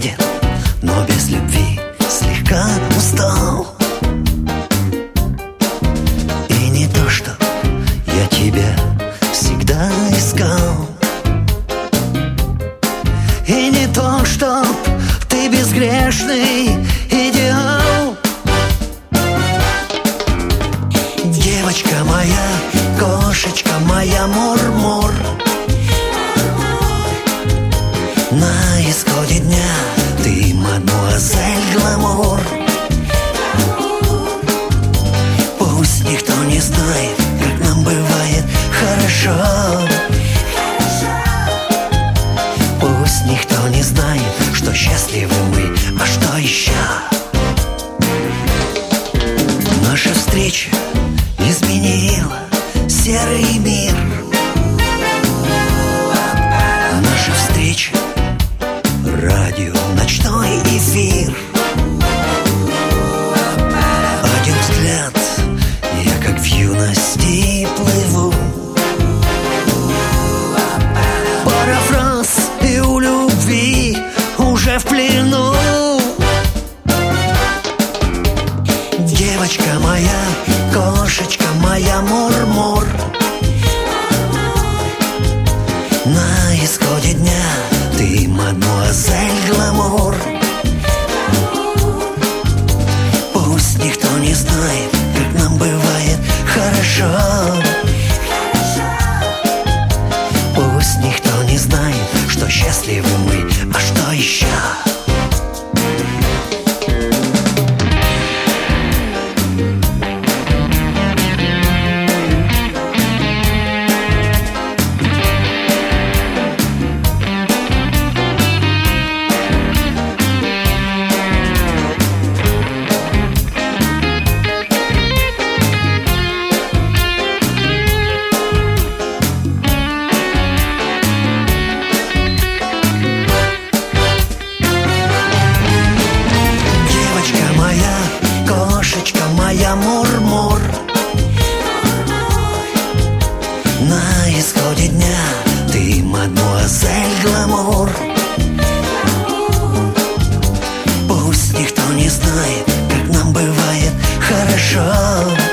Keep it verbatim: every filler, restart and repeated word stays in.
беден, но без любви слегка устал. И не то, что я тебя всегда искал, и не то, что ты безгрешный идеал. Девочка моя, кошечка моя, мур-мур. На исходе дня ты мадмуазель гламур. Пусть никто не знает, как нам бывает хорошо. Пусть никто не знает, что счастливы мы, а что еще? Наша встреча изменила серый мир. Наша встреча — радио, ночной эфир. Один взгляд, я как в юности плыву. Пара фраз, и у любви уже в плену. Девочка моя, кошечка моя, мур-мур. На исходе дня ты мадмуазель гламур. Пусть никто не знает, как нам бывает хорошо. Пусть никто не знает, что счастливы мы, а что еще? Моя мур-мур. На исходе дня ты мадмуазель гламур. Пусть никто не знает, как нам бывает хорошо.